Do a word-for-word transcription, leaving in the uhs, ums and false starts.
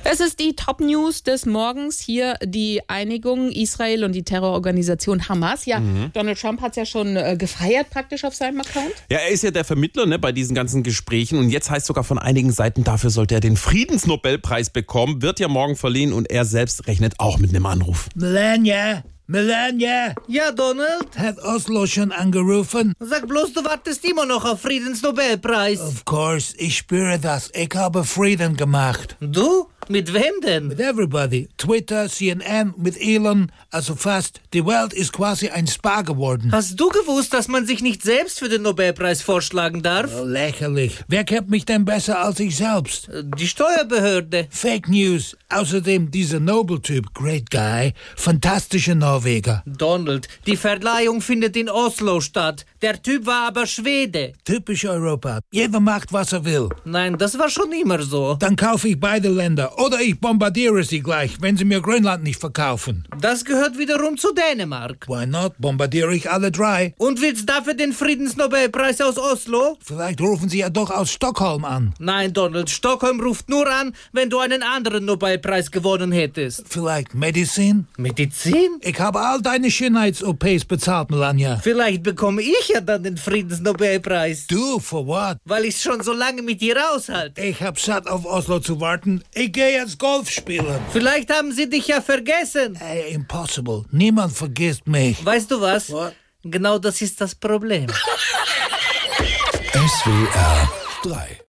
Es ist die Top-News des Morgens. Hier die Einigung Israel und die Terrororganisation Hamas. Ja, mhm. Donald Trump hat es ja schon äh, gefeiert praktisch auf seinem Account. Ja, er ist ja der Vermittler ne, bei diesen ganzen Gesprächen. Und jetzt heißt sogar von einigen Seiten, dafür sollte er den Friedensnobelpreis bekommen. Wird ja morgen verliehen und er selbst rechnet auch mit einem Anruf. Melania, Melania, Ja, Donald? hat Oslo schon angerufen? Sag bloß, du wartest immer noch auf Friedensnobelpreis. Of course, ich spüre das. Ich habe Frieden gemacht. Du? Mit wem denn? Mit everybody. Twitter, C N N, mit Elon, also fast. Die Welt ist quasi ein Spa geworden. Hast du gewusst, dass man sich nicht selbst für den Nobelpreis vorschlagen darf? Oh, lächerlich. Wer kennt mich denn besser als ich selbst? Die Steuerbehörde. Fake News. Außerdem dieser Nobel-Typ, great guy, fantastische Norweger. Donald, die Verleihung findet in Oslo statt. Der Typ war aber Schwede. Typisch Europa. Jeder macht, was er will. Nein, das war schon immer so. Dann kaufe ich beide Länder. Oder ich bombardiere sie gleich, wenn sie mir Grönland nicht verkaufen. Das gehört wiederum zu Dänemark. Why not? Bombardiere ich alle drei. Und willst dafür den Friedensnobelpreis aus Oslo? Vielleicht rufen sie ja doch aus Stockholm an. Nein, Donald, Stockholm ruft nur an, wenn du einen anderen Nobelpreis gewonnen hättest. Vielleicht Medizin? Medizin? Ich habe all deine Schönheits-O Ps bezahlt, Melania. Vielleicht bekomme ich ja dann den Friedensnobelpreis. Du, for what? Weil ich schon so lange mit dir aushalte. Ich hab satt auf Oslo zu warten. Ich gehe jetzt Golf spielen. Vielleicht haben sie dich ja vergessen. Hey, impossible. Niemand vergisst mich. Weißt du was? What? Genau das ist das Problem. S W R drei